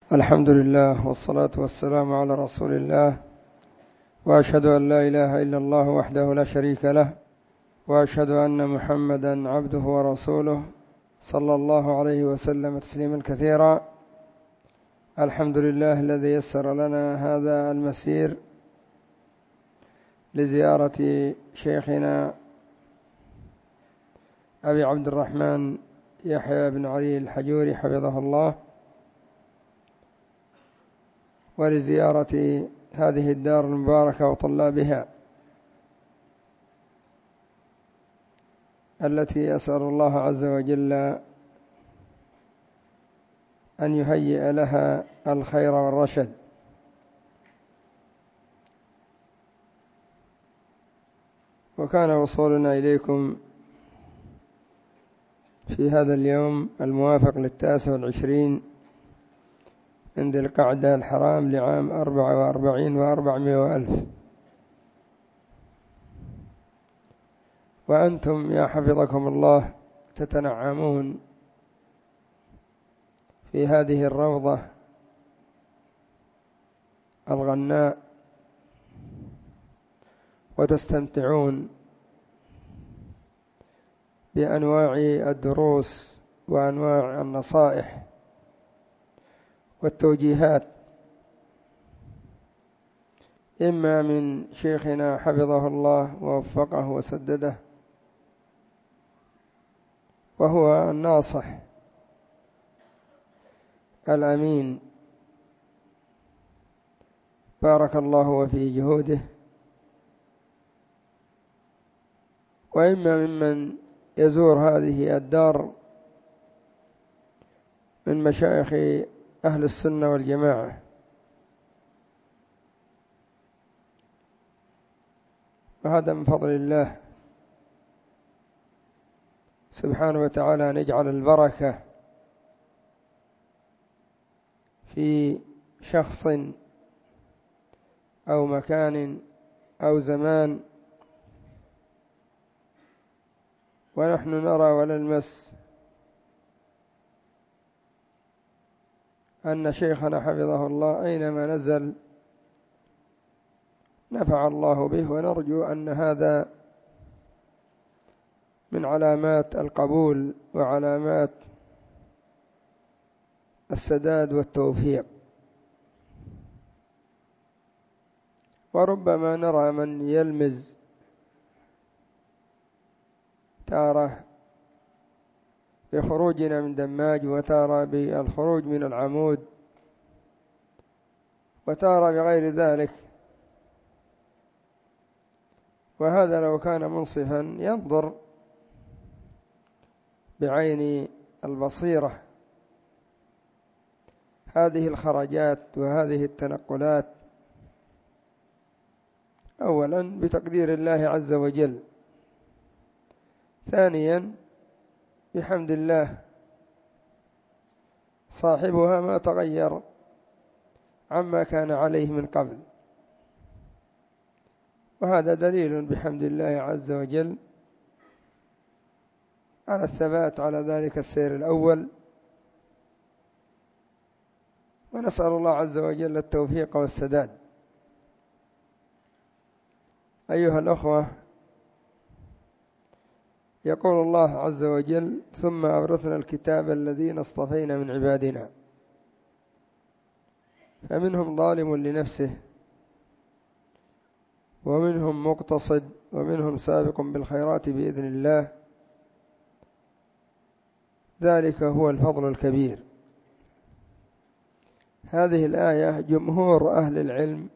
الحمد لله والصلاة والسلام على رسول الله، وأشهد أن لا إله إلا الله وحده لا شريك له، وأشهد أن محمدا عبده ورسوله صلى الله عليه وسلم تسليما كثيرا. الحمد لله الذي يسر لنا هذا المسير لزيارة شيخنا أبي عبد الرحمن يحيى بن علي الحجوري حفظه الله، ولزيارة هذه الدار المباركة وطلابها التي أسأل الله عز وجل أن يهيئ لها الخير والرشد. وكان وصولنا إليكم في هذا اليوم الموافق 29 من ذي القعدة الحرام لعام 44 و400 ألف، وأنتم يا حفظكم الله تتنعمون في هذه الروضة الغناء وتستمتعون بأنواع الدروس وأنواع النصائح والتوجيهات، إما من شيخنا حفظه الله ووفقه وسدده، وهو الناصح الأمين بارك الله في جهوده، وإما ممن يزور هذه الدار من مشايخ أهل السنة والجماعة. وهذا من فضل الله سبحانه وتعالى أن يجعل البركة في شخص أو مكان أو زمان ونحن نرى ونلمس أن شيخنا حفظه الله أينما نزل نفع الله به، ونرجو أن هذا من علامات القبول وعلامات السداد والتوفيق. وربما نرى من يلمز تارة بخروجنا من دماج، وتارة بالخروج من العمود، وتارة بغير ذلك، وهذا لو كان منصفا ينظر بعين البصيرة هذه الخرجات وهذه التنقلات، أولا بتقدير الله عز وجل، ثانيا بحمد الله صاحبها ما تغير عما كان عليه من قبل، وهذا دليل بحمد الله عز وجل على الثبات على ذلك السير الأول. ونسأل الله عز وجل التوفيق والسداد. أيها الأخوة، يقول الله عز وجل: ثم أورثنا الكتاب الذين اصطفينا من عبادنا فمنهم ظالم لنفسه ومنهم مقتصد ومنهم سابق بالخيرات بإذن الله، ذلك هو الفضل الكبير. هذه الآية جمهور أهل العلم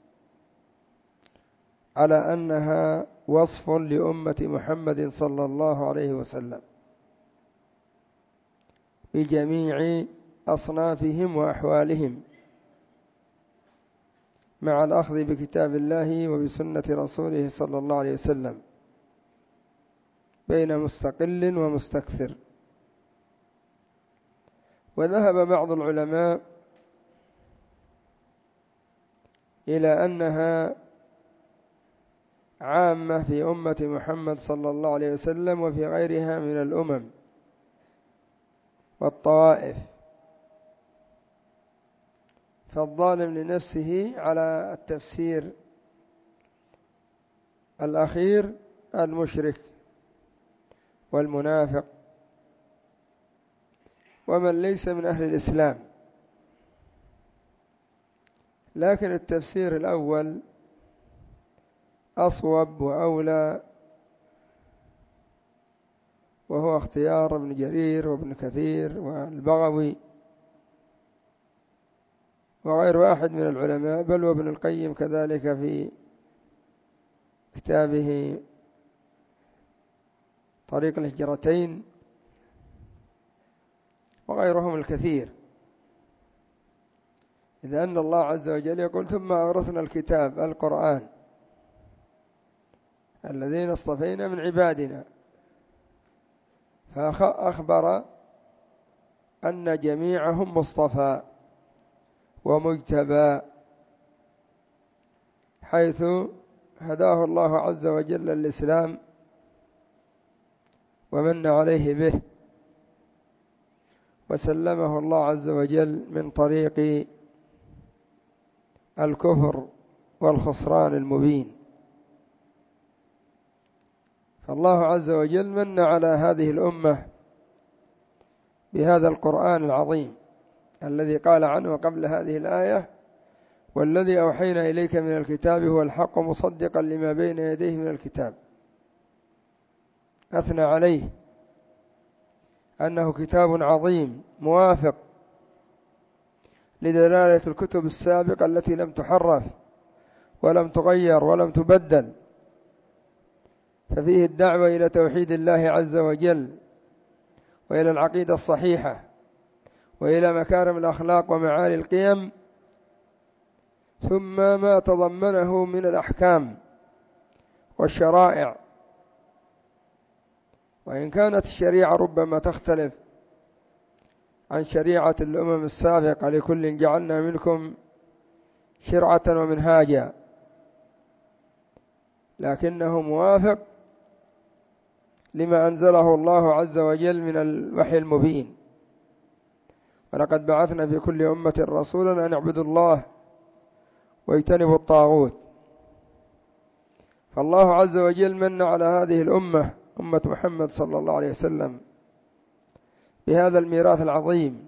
على أنها وصف لأمة محمد صلى الله عليه وسلم بجميع أصنافهم وأحوالهم، مع الأخذ بكتاب الله وبسنة رسوله صلى الله عليه وسلم بين مستقل ومستكثر. وذهب بعض العلماء إلى أنها عامة في أمة محمد صلى الله عليه وسلم وفي غيرها من الأمم والطوائف، فالظالم لنفسه على التفسير الأخير المشرك والمنافق ومن ليس من أهل الإسلام. لكن التفسير الأول أصوب وأولى، وهو اختيار ابن جرير وابن كثير والبغوي وغير واحد من العلماء، بل وابن القيم كذلك في كتابه طريق الهجرتين، وغيرهم الكثير. إذ أن الله عز وجل يقول: ثم أورثنا الكتاب القرآن الذين اصطفينا من عبادنا، فأخبر أن جميعهم مصطفى ومجتبى، حيث هداه الله عز وجل الإسلام ومن عليه به، وسلمه الله عز وجل من طريق الكفر والخسران المبين. فالله عز وجل من على هذه الأمة بهذا القرآن العظيم الذي قال عنه قبل هذه الآية: والذي أوحينا إليك من الكتاب هو الحق مصدقا لما بين يديه من الكتاب. أثنى عليه أنه كتاب عظيم موافق لدلالة الكتب السابقة التي لم تحرف ولم تغير ولم تبدل، ففيه الدعوة إلى توحيد الله عز وجل وإلى العقيدة الصحيحة وإلى مكارم الأخلاق ومعالي القيم، ثم ما تضمنه من الأحكام والشرائع. وإن كانت الشريعة ربما تختلف عن شريعة الأمم السابقة، لكل جعلنا منكم شرعة ومنهاجا، لكنه موافق لما أنزله الله عز وجل من الوحي المبين. ولقد بعثنا في كل أمة رسولا أن اعبدوا الله واجتنبوا الطاغوت. فالله عز وجل من على هذه الأمة، أمة محمد صلى الله عليه وسلم، بهذا الميراث العظيم،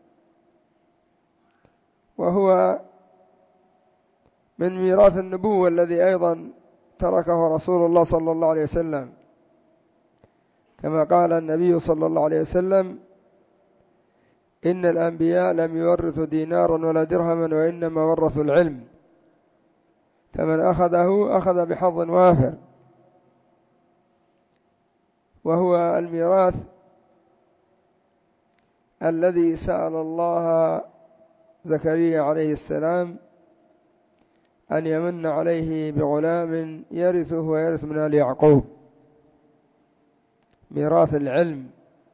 وهو من ميراث النبوة الذي أيضا تركه رسول الله صلى الله عليه وسلم، كما قال النبي صلى الله عليه وسلم: إن الأنبياء لم يورثوا دينارا ولا درهما وإنما ورثوا العلم، فمن أخذه أخذ بحظ وافر. وهو الميراث الذي سأل الله زكريا عليه السلام أن يمن عليه بغلام يرثه ويرث من آل يعقوب. ميراث العلم،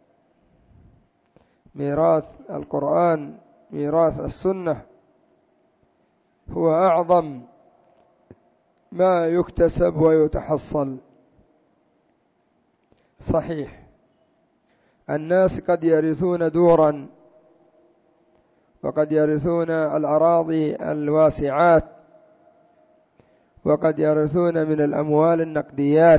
ميراث القرآن، ميراث السنة، هو أعظم ما يكتسب ويتحصل. صحيح الناس قد يرثون دورا، وقد يرثون الأراضي الواسعات، وقد يرثون من الأموال النقديات،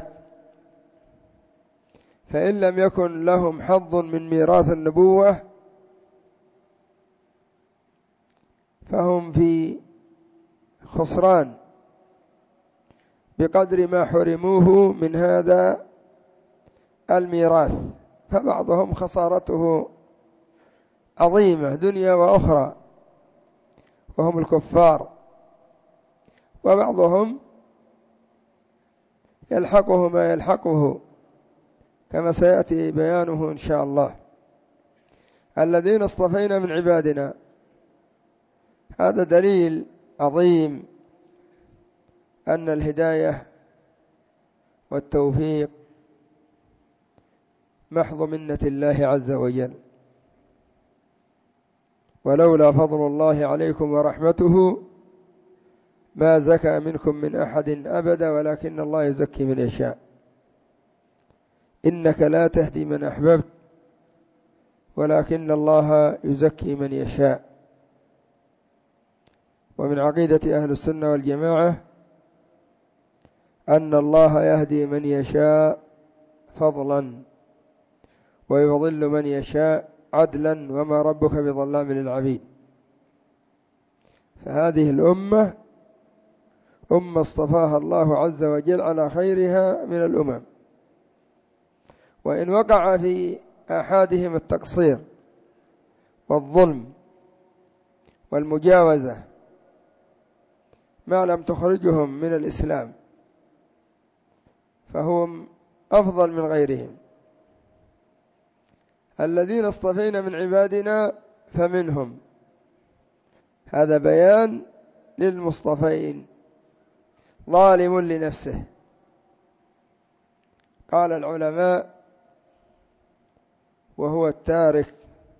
فإن لم يكن لهم حظ من ميراث النبوة فهم في خسران بقدر ما حرموه من هذا الميراث. فبعضهم خسارته عظيمة دنيا وأخرى وهم الكفار، وبعضهم يلحقه ما يلحقه كما سيأتي بيانه إن شاء الله. الذين اصطفينا من عبادنا، هذا دليل عظيم أن الهداية والتوفيق محض منة الله عز وجل، ولولا فضل الله عليكم ورحمته ما زكى منكم من أحد أبدا ولكن الله يزكي من يشاء. إنك لا تهدي من أحببت ولكن الله يزكي من يشاء. ومن عقيدة أهل السنة والجماعة أن الله يهدي من يشاء فضلا ويضل من يشاء عدلا وما ربك بظلام للعبيد. فهذه الأمة أمة اصطفاها الله عز وجل على خيرها من الأمم، وإن وقع في أحدهم التقصير والظلم والمجاوزة ما لم تخرجهم من الإسلام فهم أفضل من غيرهم. الذين اصطفينا من عبادنا فمنهم، هذا بيان للمصطفين، ظالم لنفسه. قال العلماء وهو التارك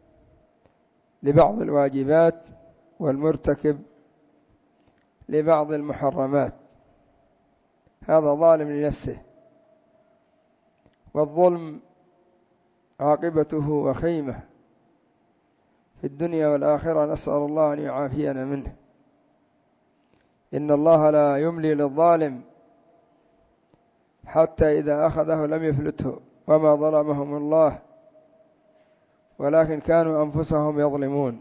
لبعض الواجبات والمرتكب لبعض المحرمات، هذا ظالم لنفسه. والظلم عاقبته وخيمة في الدنيا والآخرة، نسأل الله أن يعافينا منه. إن الله لا يملي للظالم حتى إذا أخذه لم يفلته وما ظلمهم الله ولكن كانوا أنفسهم يظلمون.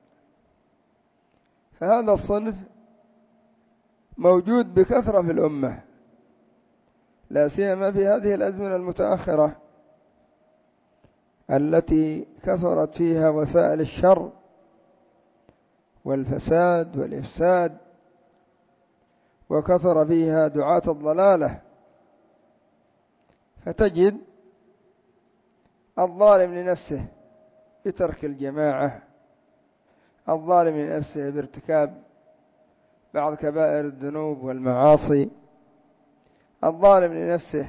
فهذا الصنف موجود بكثرة في الأمة، لا سيما في هذه الأزمنة المتأخرة التي كثرت فيها وسائل الشر والفساد والإفساد، وكثر فيها دعاة الضلالة. فتجد الظالم لنفسه بترك الجماعة، الظالم لنفسه بارتكاب بعض كبائر الذنوب والمعاصي، الظالم لنفسه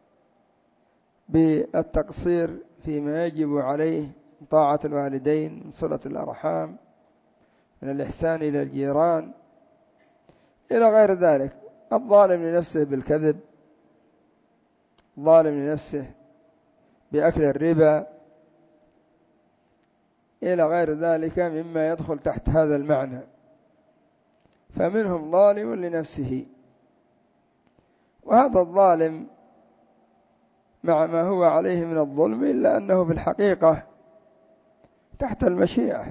بالتقصير فيما يجب عليه من طاعة الوالدين، من صلة الأرحام، من الإحسان إلى الجيران إلى غير ذلك. الظالم لنفسه بالكذب، الظالم لنفسه بأكل الربا إلى غير ذلك مما يدخل تحت هذا المعنى. فمنهم ظالم لنفسه، وهذا الظالم مع ما هو عليه من الظلم إلا أنه في الحقيقة تحت المشيئة،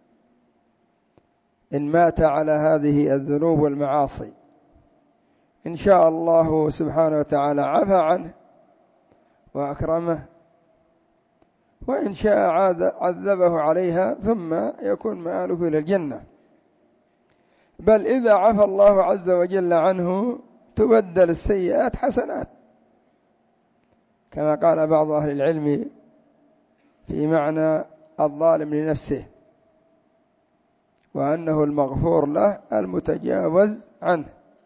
إن مات على هذه الذنوب والمعاصي إن شاء الله سبحانه وتعالى عفى عنه وأكرمه، وإن شاء عذبه عليها ثم يكون مآله إلى الجنة. بل إذا عفى الله عز وجل عنه تبدل السيئات حسنات، كما قال بعض أهل العلم في معنى الظالم لنفسه، وأنه المغفور له المتجاوز عنه.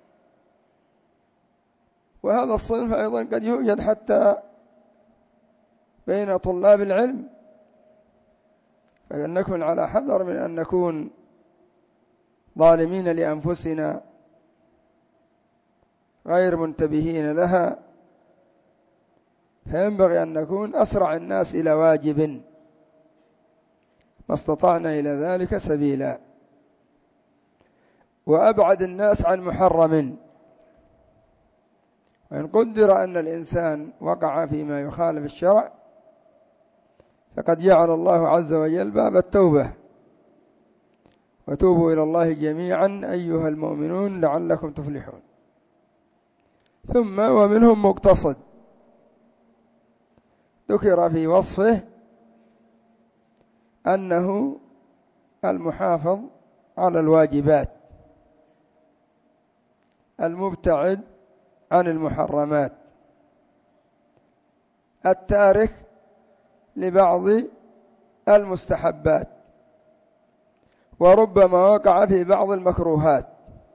وهذا الصنف أيضا قد يوجد حتى بين طلاب العلم، فلنكن على حذر من أن نكون ظالمين لأنفسنا غير منتبهين لها، فينبغي أن نكون أسرع الناس إلى واجب ما استطعنا إلى ذلك سبيلا، وأبعد الناس عن محرم. وإن قدر أن الإنسان وقع فيما يخالف الشرع فقد جعل الله عز وجل باب التوبة: وتوبوا إلى الله جميعا أيها المؤمنون لعلكم تفلحون. ثم ومنهم مقتصد، ذكر في وصفه أنه المحافظ على الواجبات، المبتعد عن المحرمات، التارك لبعض المستحبات، وربما وقع في بعض المكروهات،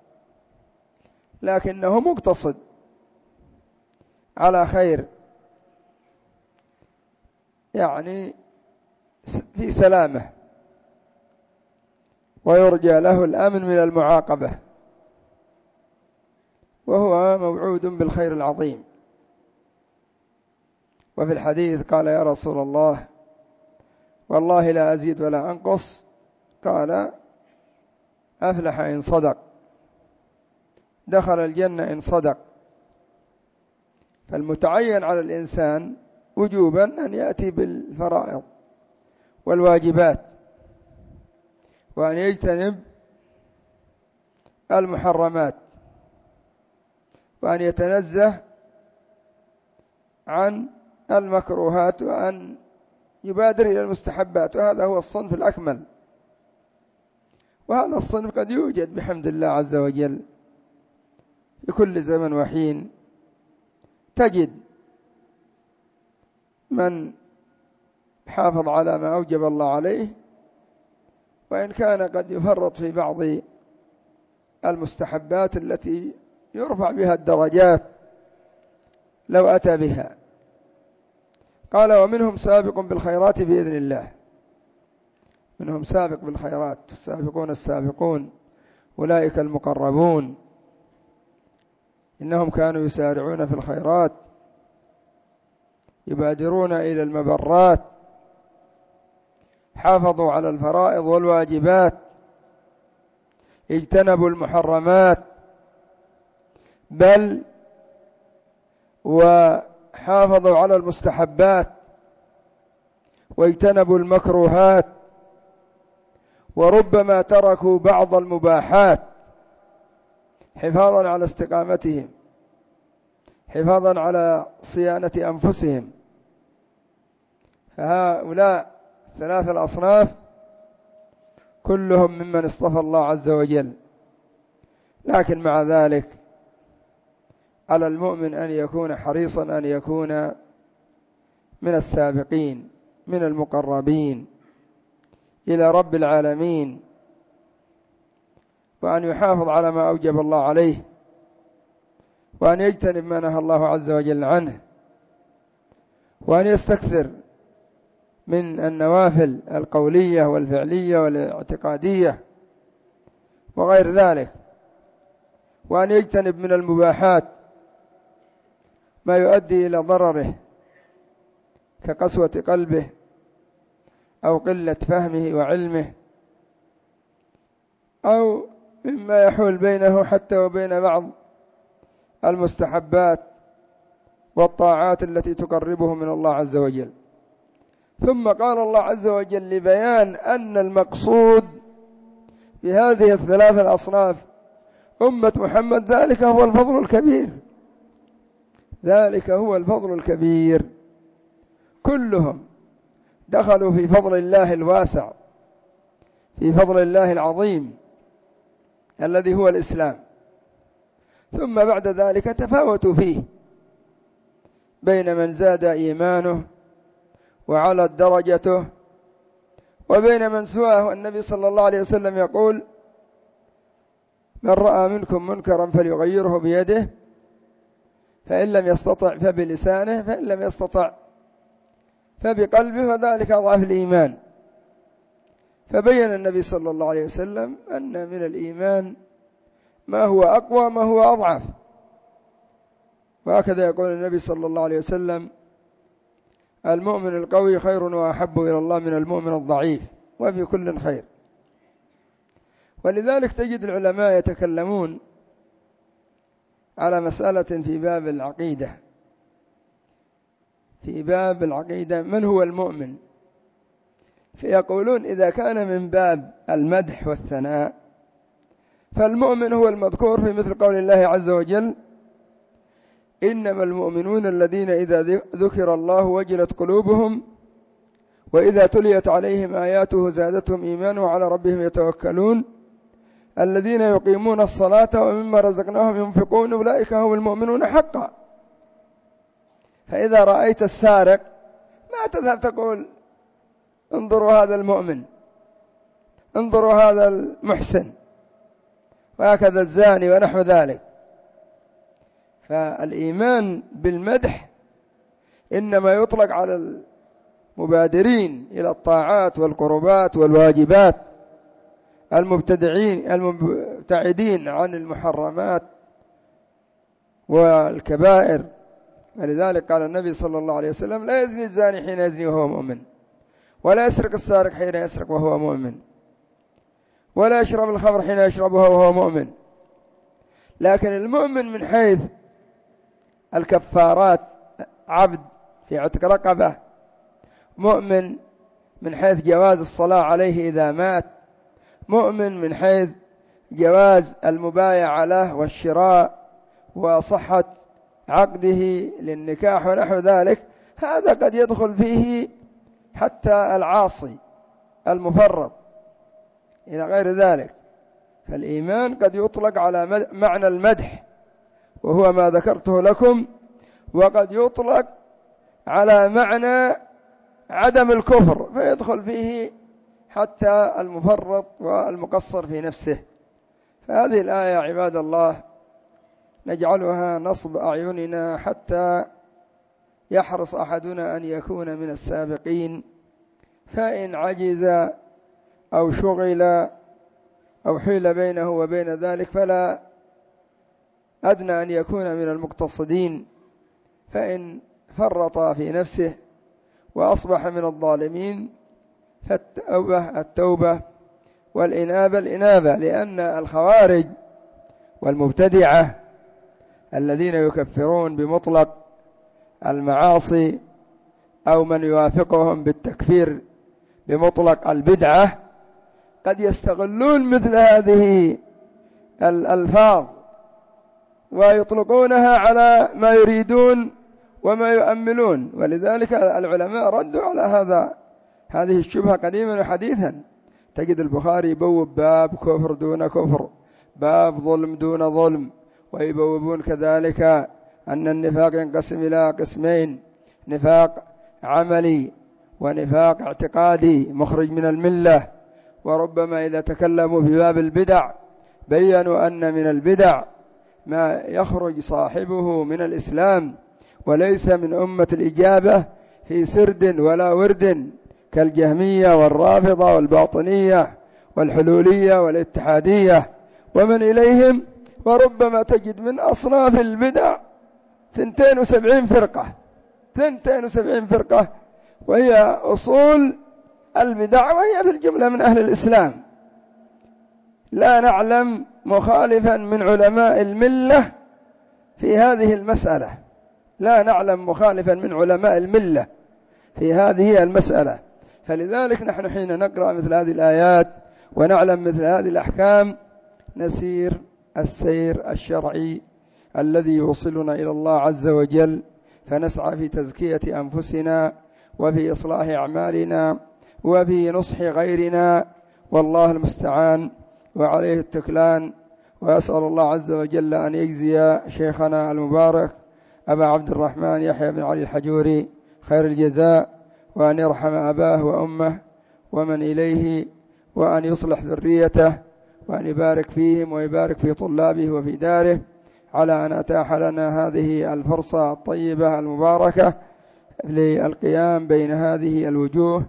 لكنه مقتصد على خير، يعني في سلامة، ويرجى له الأمن من المعاقبة، وهو موعود بالخير العظيم. وفي الحديث قال: يا رسول الله والله لا أزيد ولا أنقص. قال: أفلح إن صدق، دخل الجنة إن صدق. فالمتعين على الإنسان وجوبا أن يأتي بالفرائض والواجبات، وأن يجتنب المحرمات، وأن يتنزه عن المكروهات، وأن يبادر إلى المستحبات. وهذا هو الصنف الأكمل، وهذا الصنف قد يوجد بحمد الله عز وجل في كل زمن وحين. تجد من حافظ على ما أوجب الله عليه، وإن كان قد يفرط في بعض المستحبات التي يرفع بها الدرجات لو أتى بها. قال: ومنهم سابق بالخيرات بإذن الله. منهم سابق بالخيرات، السابقون السابقون أولئك المقربون، إنهم كانوا يسارعون في الخيرات، يبادرون إلى المبرات، حافظوا على الفرائض والواجبات، اجتنبوا المحرمات، بل وحافظوا على المستحبات، واجتنبوا المكروهات، وربما تركوا بعض المباحات حفاظا على استقامتهم، حفاظا على صيانة أنفسهم. فهؤلاء ثلاث الأصناف كلهم ممن اصطفى الله عز وجل. لكن مع ذلك على المؤمن أن يكون حريصا أن يكون من السابقين، من المقربين إلى رب العالمين، وأن يحافظ على ما أوجب الله عليه، وأن يجتنب ما نهى الله عز وجل عنه، وأن يستكثر من النوافل القولية والفعلية والاعتقادية وغير ذلك، وأن يجتنب من المباحات ما يؤدي إلى ضرره كقسوة قلبه أو قلة فهمه وعلمه، أو مما يحول بينه حتى وبين بعض المستحبات والطاعات التي تقربه من الله عز وجل. ثم قال الله عز وجل لبيان أن المقصود بهذه الثلاث الأصناف أمة محمد، ذلك هو الفضل الكبير، ذلك هو الفضل الكبير. كلهم دخلوا في فضل الله الواسع، في فضل الله العظيم الذي هو الإسلام. ثم بعد ذلك تفاوتوا فيه بين من زاد إيمانه وعلت درجته وبين من سواه. النبي صلى الله عليه وسلم يقول: من رأى منكم منكرا فليغيره بيده، فإن لم يستطع فبلسانه، فإن لم يستطع فبقلبه، وذلك أضعف الإيمان. فبين النبي صلى الله عليه وسلم أن من الإيمان ما هو أقوى ما هو أضعف. وهكذا يقول النبي صلى الله عليه وسلم: المؤمن القوي خير وأحب إلى الله من المؤمن الضعيف، وفي كل خير. ولذلك تجد العلماء يتكلمون على مسألة في باب العقيدة، في باب العقيدة من هو المؤمن؟ فيقولون إذا كان من باب المدح والثناء فالمؤمن هو المذكور في مثل قول الله عز وجل: إنما المؤمنون الذين إذا ذكر الله وجلت قلوبهم وإذا تليت عليهم آياته زادتهم إيمانا وعلى ربهم يتوكلون الذين يقيمون الصلاة ومما رزقناهم ينفقون أولئك هم المؤمنون حقا. فإذا رأيت السارق ما تذهب تقول: انظروا هذا المؤمن، انظروا هذا المحسن، وهكذا الزاني ونحو ذلك. فالإيمان بالمدح إنما يطلق على المبادرين إلى الطاعات والقربات والواجبات، المبتعدين عن المحرمات والكبائر. ولذلك قال النبي صلى الله عليه وسلم: لا يزني الزاني حين يزني وهو مؤمن، ولا يسرق السارق حين يسرق وهو مؤمن. ولا يشرب الخمر حين يشربها وهو مؤمن. لكن المؤمن من حيث الكفارات عبد في عتق رقبة، مؤمن من حيث جواز الصلاة عليه إذا مات، مؤمن من حيث جواز المبايعة له والشراء وصحة عقده للنكاح ونحو ذلك. هذا قد يدخل فيه حتى العاصي المفرط إلى غير ذلك. فالإيمان قد يطلق على معنى المدح وهو ما ذكرته لكم، وقد يطلق على معنى عدم الكفر فيدخل فيه حتى المفرط والمقصر في نفسه. فهذه الآية عباد الله نجعلها نصب أعيننا حتى يحرص أحدنا أن يكون من السابقين، فإن عجز أو شغل أو حيل بينه وبين ذلك فلا أدنى أن يكون من المقتصدين. فإن فرط في نفسه وأصبح من الظالمين فالتوبة التوبة والإنابة الإنابة، لأن الخوارج والمبتدعة الذين يكفرون بمطلق المعاصي أو من يوافقهم بالتكفير بمطلق البدعة قد يستغلون مثل هذه الألفاظ ويطلقونها على ما يريدون وما يؤملون. ولذلك العلماء ردوا على هذه الشبهة قديما وحديثا. تجد البخاري يبوب باب كفر دون كفر، باب ظلم دون ظلم، ويبوبون كذلك أن النفاق ينقسم إلى قسمين: نفاق عملي ونفاق اعتقادي مخرج من الملة. وربما إذا تكلموا في باب البدع بيّنوا أن من البدع ما يخرج صاحبه من الإسلام وليس من أمة الإجابة في سرد ولا ورد، كالجهمية والرافضة والباطنية والحلولية والاتحادية ومن إليهم. وربما تجد من أصناف البدع 72 فرقة، 72 فرقة، وهي أصول البدع، وهي في الجملة من أهل الإسلام. لا نعلم مخالفا من علماء الملة في هذه المسألة، لا نعلم مخالفا من علماء الملة في هذه المسألة. فلذلك نحن حين نقرأ مثل هذه الآيات ونعلم مثل هذه الأحكام نسير السير الشرعي الذي يوصلنا إلى الله عز وجل، فنسعى في تزكية أنفسنا وفي إصلاح أعمالنا وفي نصح غيرنا، والله المستعان وعليه التكلان. وأسأل الله عز وجل أن يجزي شيخنا المبارك أبا عبد الرحمن يحيى بن علي الحجوري خير الجزاء، وأن يرحم أباه وأمه ومن إليه، وأن يصلح ذريته، وأن يبارك فيهم ويبارك في طلابه وفي داره، على أن أتاح لنا هذه الفرصة الطيبة المباركة للقيام بين هذه الوجوه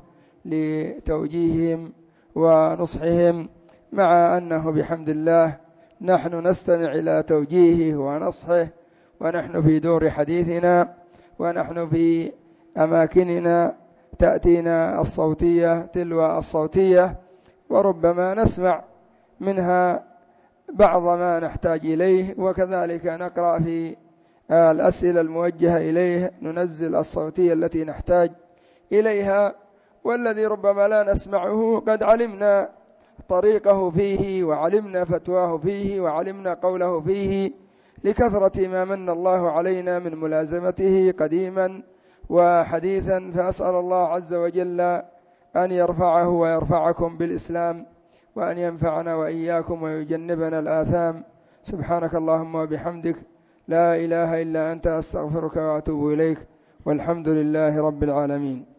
لتوجيههم ونصحهم، مع أنه بحمد الله نحن نستمع إلى توجيهه ونصحه، ونحن في دور حديثنا، ونحن في أماكننا تأتينا الصوتية تلو الصوتية، وربما نسمع منها بعض ما نحتاج إليه، وكذلك نقرأ في الأسئلة الموجهة إليه ننزل الصوتية التي نحتاج إليها، والذي ربما لا نسمعه قد علمنا طريقه فيه وعلمنا فتواه فيه وعلمنا قوله فيه، لكثرة ما من الله علينا من ملازمته قديما وحديثا. فأسأل الله عز وجل أن يرفعه ويرفعكم بالإسلام، وأن ينفعنا وإياكم ويجنبنا الآثام. سبحانك اللهم وبحمدك، لا إله إلا أنت، أستغفرك وأتوب إليك، والحمد لله رب العالمين.